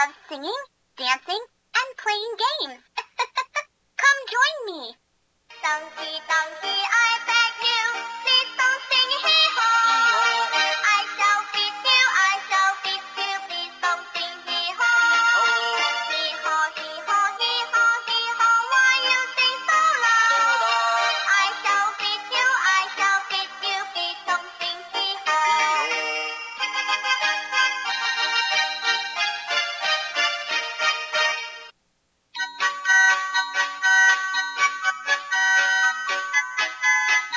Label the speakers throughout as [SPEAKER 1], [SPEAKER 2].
[SPEAKER 1] love singing, dancing, and playing games. Come join me. Donkey, donkey, I beg you, please don't sing hee-haw. I shall beat you, please don't sing hee-haw. Hee-haw, hee-haw, hee-haw, hee-haw, why you sing so loud? I shall beat you, please don't sing hee-haw.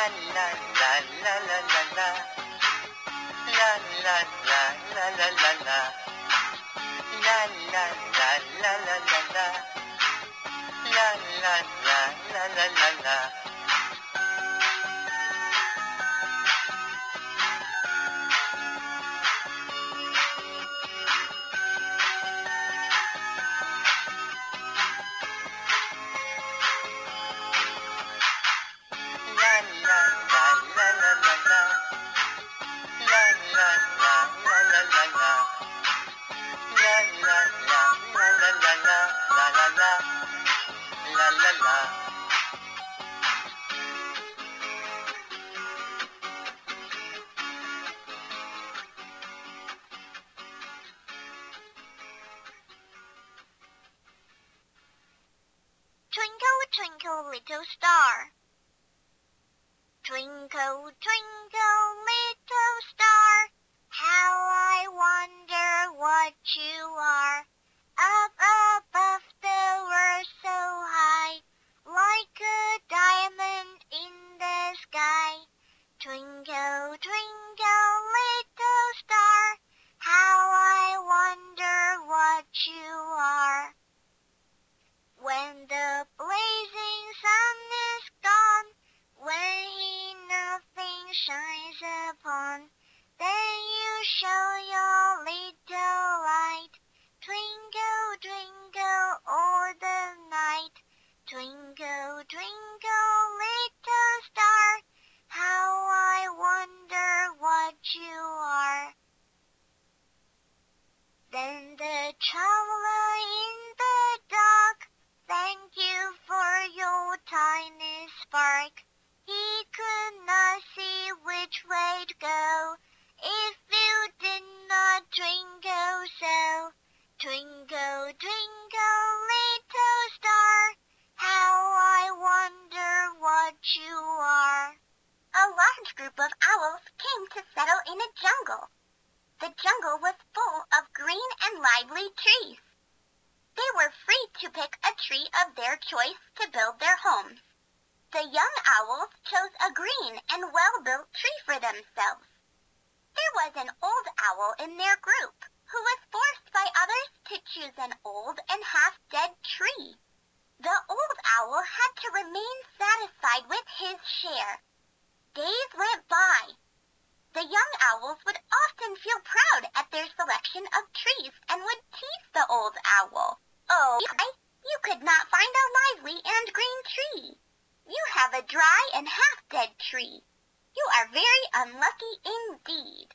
[SPEAKER 1] la la la la la la. La la la la la la la. La la la la la la la. La la la la la la la. Twinkle, twinkle, little star. Twinkle, twinkle, little star, how I wonder what you are. Up above the world so high, like a diamond in the sky. Twinkle, twinkle, little star, how I wonder what you are. When the blazing sun is gone, when nothing shines upon, then you show your little light. Twinkle, twinkle, all the night. Twinkle, twinkle, little star, how I wonder what you are. Then the traveler in the dark thank you for your tiny spark. He could not see which way to go if you did not twinkle so. Twinkle, twinkle, little star, how I wonder what you are. A large group of owls came to settle in a jungle. The jungle was full of green and lively trees. They were free to pick a tree of their choice to build their homes. The young owls chose a green and well-built tree for themselves. There was an old owl in their group who was forced by others to choose an old and half-dead tree. The old owl had to remain satisfied with his share. Days went by. The young owls would often feel proud at their selection of trees and would tease the old owl. Oh, you could not find a lively and green tree. You have a dry and half-dead tree. You are very unlucky indeed.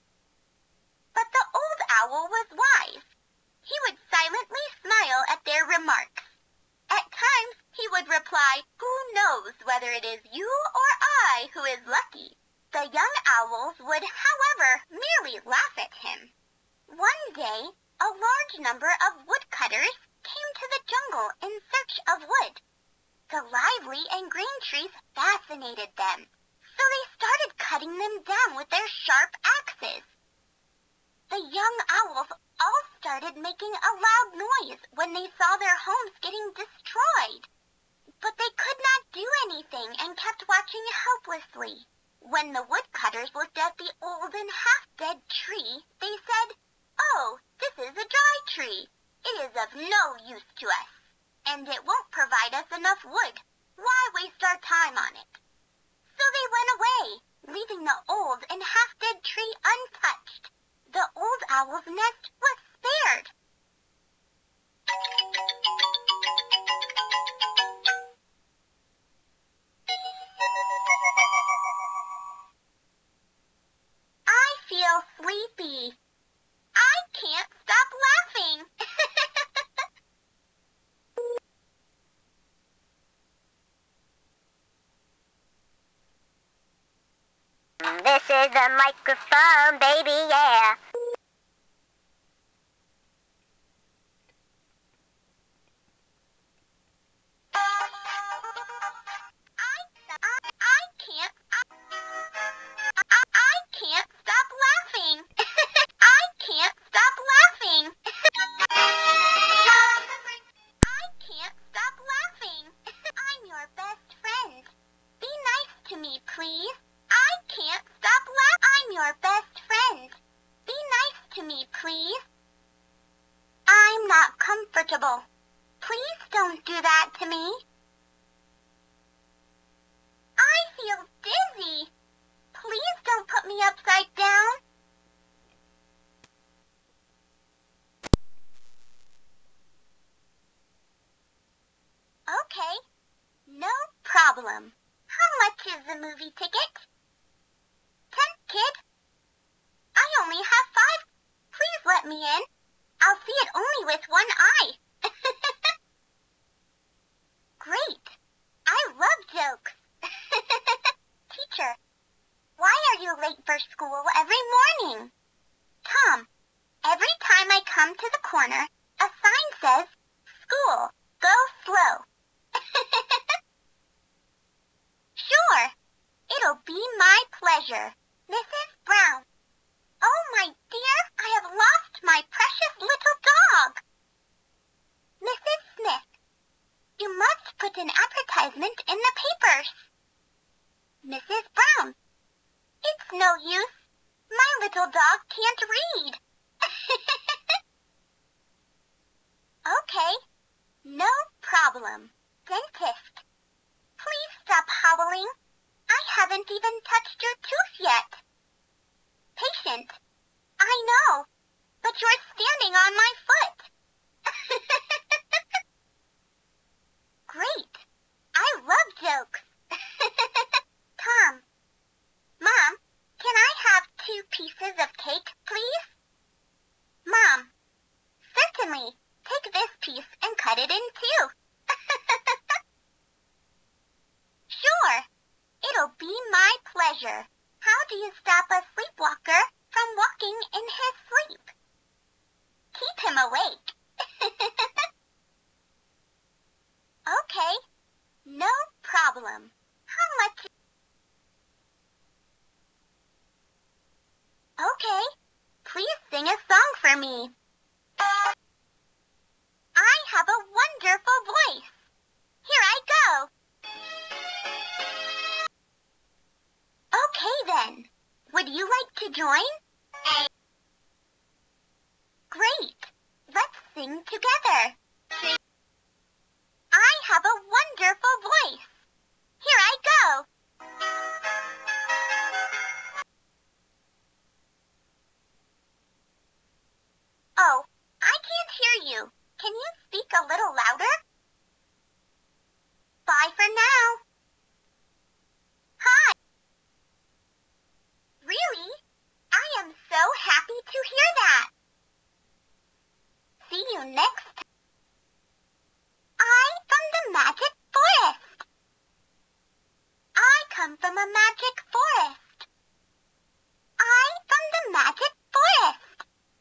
[SPEAKER 1] But the old owl was wise. He would silently smile at their remarks. At times he would reply, "Who knows whether it is you or I who is lucky?" The young owls would, however, merely laugh at him. One day, a large number of woodcutters came to the jungle in search of wood. The lively and green trees fascinated them, so they started cutting them down with their sharp axes. The young owls all started making a loud noise when they saw their homes getting destroyed. But they could not do anything and kept watching helplessly. When the woodcutters looked at the old and half-dead tree, they said, "Oh, this is a dry tree. It is of no use to us, and it won't provide us enough wood. Why waste our time on it?" So they went away, leaving the old and half-dead tree untouched. The old owl's nest was spared. I feel sleepy. I can't stop laughing. This is a microphone, baby, yeah. I can't, I can't stop laughing. I can't stop laughing. I can't stop laughing. I'm your best friend. Be nice to me, please. problem. How much is the movie ticket? 10, kid. I only have 5. Please let me in. I'll see it only with one eye. Great. I love jokes. Teacher, why are you late for school every morning? Tom, every time I come to the corner, a sign says, "School, go slow." Sure, it'll be my pleasure. Mrs. Brown. Oh, my dear, I have lost my precious little dog. Mrs. Smith, you must put an advertisement in the papers. Mrs. Brown, it's no use. My little dog can't read. Okay, no problem. Dentist, please stop howling. I haven't even touched your tooth yet. Patient, I know, but you're standing on my foot. Great. I love jokes. Tom, Mom, can I have 2 pieces of cake, please? Mom, certainly. Take this piece and cut it in 2. Sure. It'll be my pleasure. How do you stop a sleepwalker from walking in his sleep? Keep him awake. Okay, no problem. How much? Okay, please sing a song for me. I have a wonderful voice. Here I go. Okay then. Would you like to join? Great. Let's sing together. I have a wonderful voice. Here I go. Oh, I can't hear you. Can you speak a little louder? Bye for now. Hi. Really? I am so happy to hear that. See you next time. I'm from the magic forest. I come from a magic forest. I'm from the magic forest.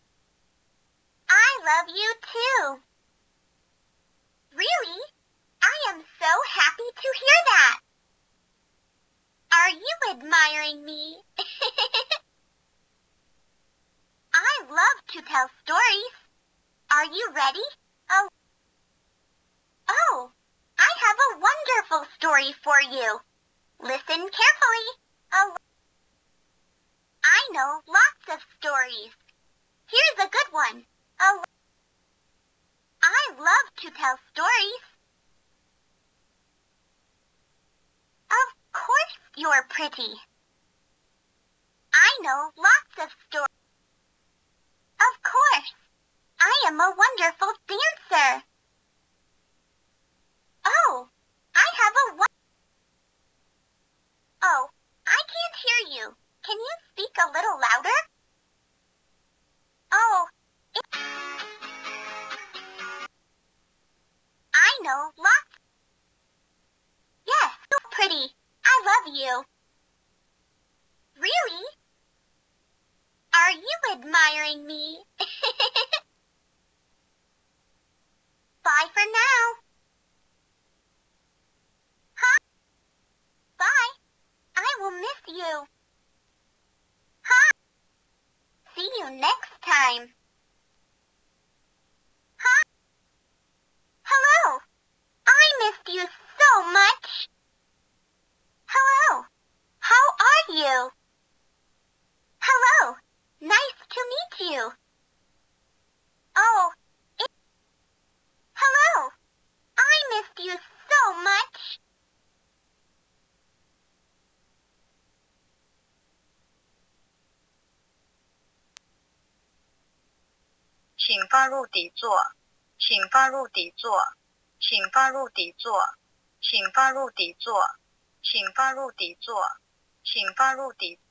[SPEAKER 1] I love you too. Really? I am so happy to hear that. Are you admiring me? I love to tell stories. Are you ready? Oh, I have a wonderful story for you. Listen carefully. I know lots of stories. Here's a good one. I love to tell stories. Of course you're pretty. I know lots of stories. Of course. I am a wonderful dancer. Oh, I have a Oh, I can't hear you. Can you speak a little louder? Oh, I know lots. Yes, so pretty. I love you. Really? Are you admiring me? Bye for now. Huh? Bye. I will miss you. Huh? See you next time. Huh? Hello. I missed you so much. Hello. How are you? Hello. Nice to meet you. Oh, hello. I missed you so much.
[SPEAKER 2] 请放入底座，请放入底座，请放入底座，请放入底座。 请放入底座，请放入底。